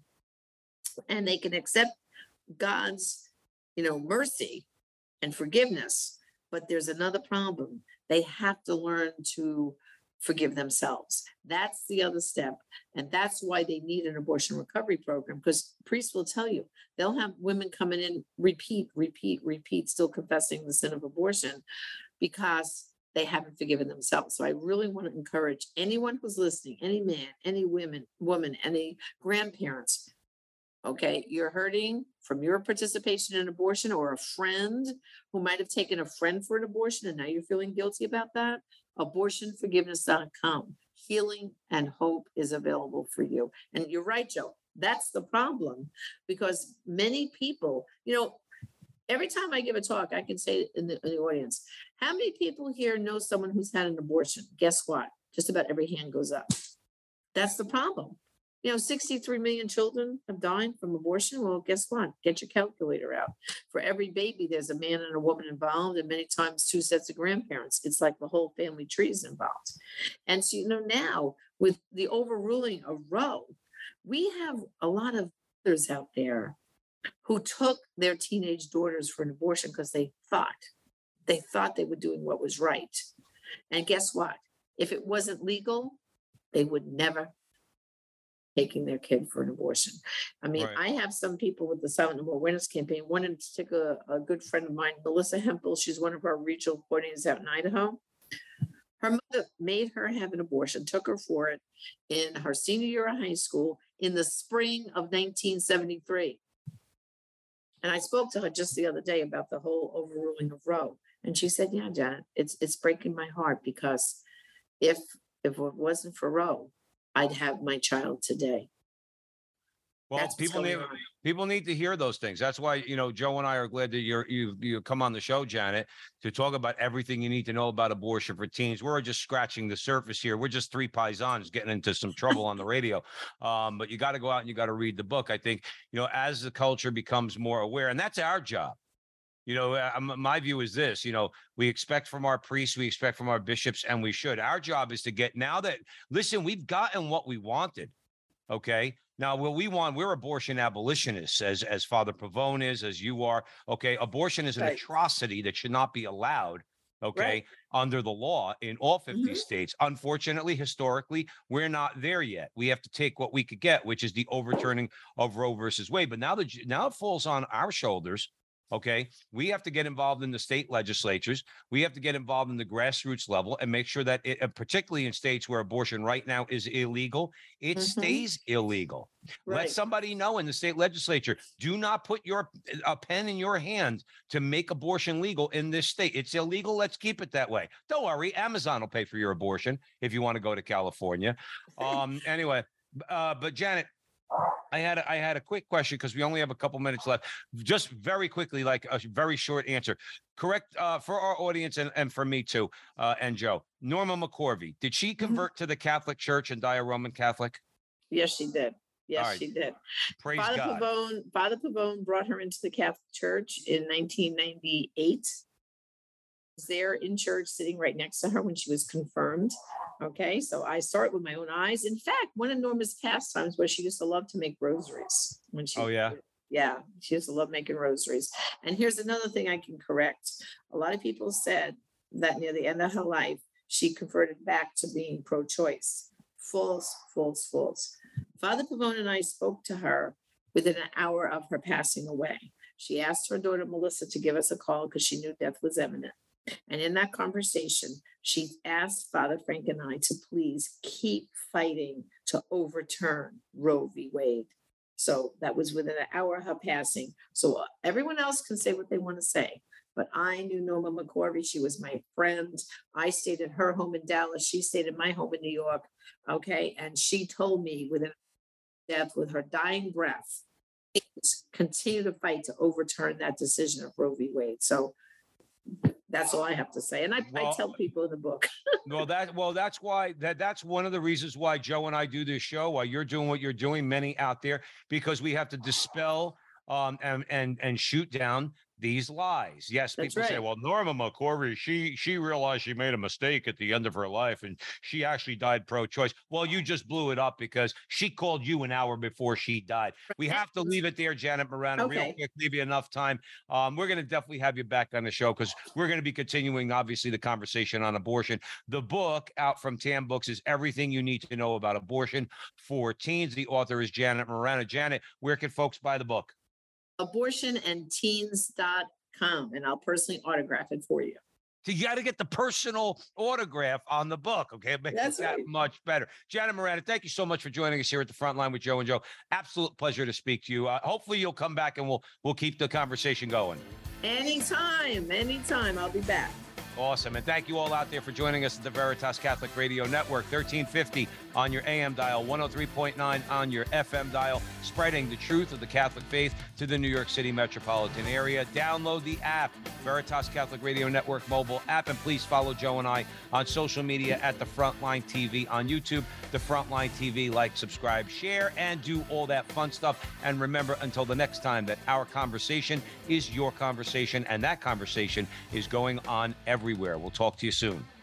and they can accept God's, you know, mercy and forgiveness, but there's another problem. They have to learn to forgive themselves. That's the other step. And that's why they need an abortion recovery program, because priests will tell you, they'll have women coming in, repeat, repeat, repeat, still confessing the sin of abortion because they haven't forgiven themselves. So I really want to encourage anyone who's listening, any man, any women, woman, any grandparents, okay, you're hurting from your participation in abortion, or a friend who might have taken a friend for an abortion and now you're feeling guilty about that. abortion forgiveness dot com. Healing and hope is available for you. And you're right, Joe. That's the problem, because many people, you know, every time I give a talk, I can say in the, in the audience, how many people here know someone who's had an abortion? Guess what? Just about every hand goes up. That's the problem. You know, sixty-three million children have died from abortion. Well, guess what? Get your calculator out. For every baby, there's a man and a woman involved, and many times two sets of grandparents. It's like the whole family tree is involved. And so, you know, now with the overruling of Roe, we have a lot of mothers out there who took their teenage daughters for an abortion because they thought, they thought they were doing what was right. And guess what? If it wasn't legal, they would never taking their kid for an abortion. I mean, Right. I have some people with the Silent No More Awareness campaign. One in particular, a good friend of mine, Melissa Hempel. She's one of our regional coordinators out in Idaho. Her mother made her have an abortion, took her for it in her senior year of high school in the spring of nineteen seventy-three. And I spoke to her just the other day about the whole overruling of Roe. And she said, yeah, Janet, it's it's breaking my heart, because if if it wasn't for Roe, I'd have my child today. Well, That's what's people need going on. people need to hear those things. That's why, you know, Joe and I are glad that you're you you come on the show, Janet, to talk about everything you need to know about abortion for teens. We're just scratching the surface here. We're just three paisans getting into some trouble on the radio. Um, but you got to go out and you got to read the book. I think, you know, as the culture becomes more aware, and that's our job. You know, uh, my view is this, you know, we expect from our priests, we expect from our bishops, and we should. Our job is to get, now that, listen, we've gotten what we wanted. Okay. Now, what we want, we're abortion abolitionists, as, as Father Pavone is, as you are. Okay. Abortion is an Right. atrocity that should not be allowed. Okay. Right. Under the law in all fifty Mhm. states. Unfortunately, historically, we're not there yet. We have to take what we could get, which is the overturning of Roe versus Wade. But now that now it falls on our shoulders Okay. We have to get involved in the state legislatures. We have to get involved in the grassroots level and make sure that, it, uh, particularly in states where abortion right now is illegal, it Mhm. stays illegal. Let Right. somebody know in the state legislature, do not put your a pen in your hand to make abortion legal in this state. It's illegal. Let's keep it that way. Don't worry. Amazon will pay for your abortion if you want to go to California. Um, anyway, uh, but Janet, I had a, I had a quick question because we only have a couple minutes left. Just very quickly, like a very short answer. Correct uh, for our audience and, and for me too, uh, and Joe. Norma McCorvey, did she convert to the Catholic Church and die a Roman Catholic? Yes, she did. Yes, All right. she did. Praise Father God. Pavone, Father Pavone brought her into the Catholic Church in nineteen ninety-eight. Was there in church, sitting right next to her when she was confirmed. Okay, so I saw it with my own eyes. In fact, one of Norma's pastimes was she used to love to make rosaries when she. Oh, yeah? Yeah, she used to love making rosaries. And here's another thing I can correct. A lot of people said that near the end of her life, she converted back to being pro-choice. False, false, false. Father Pavone and I spoke to her within an hour of her passing away. She asked her daughter Melissa to give us a call because she knew death was imminent. And in that conversation, she asked Father Frank and I to please keep fighting to overturn Roe v. Wade. So that was within an hour of her passing. So uh, everyone else can say what they want to say. But I knew Norma McCorvey. She was my friend. I stayed at her home in Dallas. She stayed at my home in New York. Okay. And she told me within death, with her dying breath, continue to fight to overturn that decision of Roe v. Wade. So that's all I have to say. And I, Well, I tell people in the book. Well, that well, that's why that that's one of the reasons why Joe and I do this show, why you're doing what you're doing, many out there, because we have to dispel um and and and shoot down these lies. Yes, That's people say, right. well, Norma McCorvey, she she realized she made a mistake at the end of her life and she actually died pro-choice. Well, you just blew it up because she called you an hour before she died. We have to leave it there, Janet Morano. Real Okay. quick, leave you enough time. Um, we're going to definitely have you back on the show because we're going to be continuing, obviously, the conversation on abortion. The book out from Tam Books is Everything You Need to Know About Abortion for Teens. The author is Janet Morano. Janet, where can folks buy the book? abortion and teens dot com, and I'll personally autograph it for you. So you got to get the personal autograph on the book, okay? It makes That's it that right. much better. Janet Morano, thank you so much for joining us here at the Front Line with Joe and Joe. Absolute pleasure to speak to you. Uh, hopefully you'll come back and we'll we'll keep the conversation going. Anytime, anytime, I'll be back. Awesome. And thank you all out there for joining us at the Veritas Catholic Radio Network, thirteen fifty on your A M dial, one oh three point nine on your F M dial, spreading the truth of the Catholic faith to the New York City metropolitan area. Download the app, Veritas Catholic Radio Network mobile app, and please follow Joe and I on social media at the Frontline T V on YouTube, the Frontline T V. Like, subscribe, share, and do all that fun stuff. And remember, until the next time, that our conversation is your conversation, and that conversation is going on everywhere. We'll talk to you soon.